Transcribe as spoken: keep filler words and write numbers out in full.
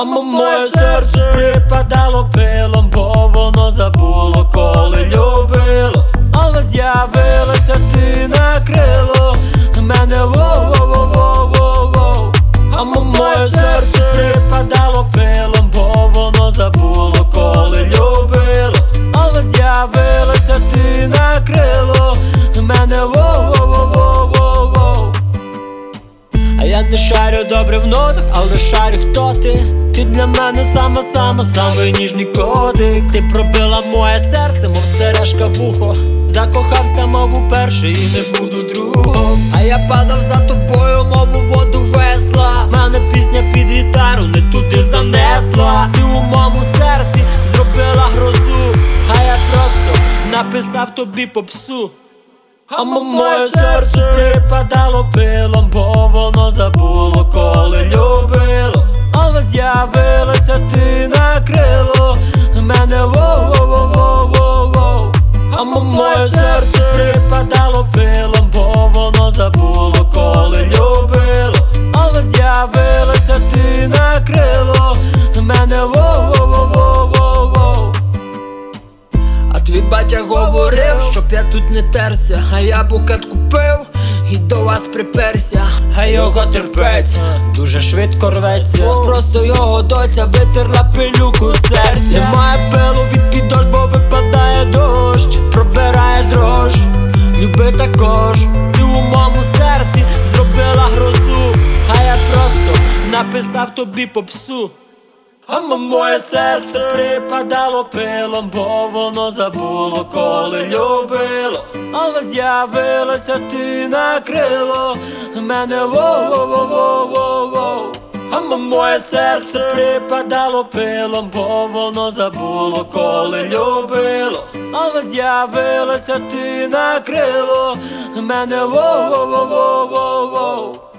А моє серце припадало пилом, бо воно забуло, коли любило. Але з'явилася ти, накрило мене, воу-воу-воу-воу-воу. А моє серце припадало пилом, бо воно забуло, коли любило. Але з'явилася ти, накрило мене, воу-воу-воу-воу-воу. А я не шарю добре в нотах, але шарю, хто ти. Ти для мене сама-сама, самий ніжний котик. Ти пробила моє серце, мов сережка в ухо. Закохався, мов уперше, і не буду другом. А я падав за тобою, мов у воду весла. Мене пісня під гітару не туди занесла. Ти у моєму серці зробила грозу, а я просто написав тобі попсу. А моє серце припадало пилом, бо воно забуло, коли любило. Але з'явилася ти, накрило мене, воу-воу-воу-воу-воу. А моє серце припадало пилом, бо воно забуло, коли любило. Але з'явилася ти, накрило мене, воу-воу-воу-воу-воу. А твій батя говорив, щоб я тут не терся. А я букет купив і до вас приперся. А його терпець дуже швидко рветься. Просто його доця витерла пилюку з серця. Немає пилу від під дощ, бо випадає дощ. Пробирає дрож, люби також. Ти у моєму серці зробила грозу, а я просто написав тобі попсу. А моє серце припадало пилом, бо воно забуло, коли любило. Але з'явилася ти, накрило мене, воу-воу-воу-воу-воу. А моє серце припадало пилом, бо воно забуло, коли любило. Але з'явилася ти, накрило мене, воу-воу-воу-воу-воу-воу.